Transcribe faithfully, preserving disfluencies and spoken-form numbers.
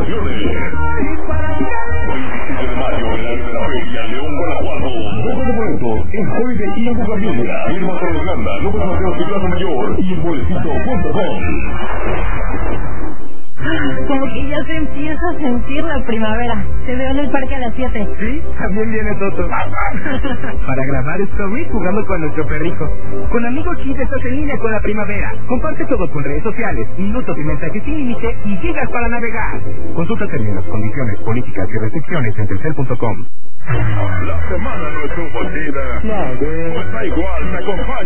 promociones. veintisiete de mayo en la de la Feria, León, Guanajuato. Dos de boletos en Holiday Inn Bugambilia, Irma Torreslanda, López Mateo y Plaza Mayor y en boletito punto com. Como que ya se empieza a sentir la primavera. Te veo en el parque a las siete. Sí, también viene Toto. Para grabar stories jugando con nuestro perrijo. Con Amigo Kid estás en línea con la primavera. Comparte todo con redes sociales, minutos y mensajes sin límite y llegas para navegar. Consulta términos, condiciones, políticas y restricciones en telcel punto com. La semana no estuvo chida. Pues da igual, te acompaña.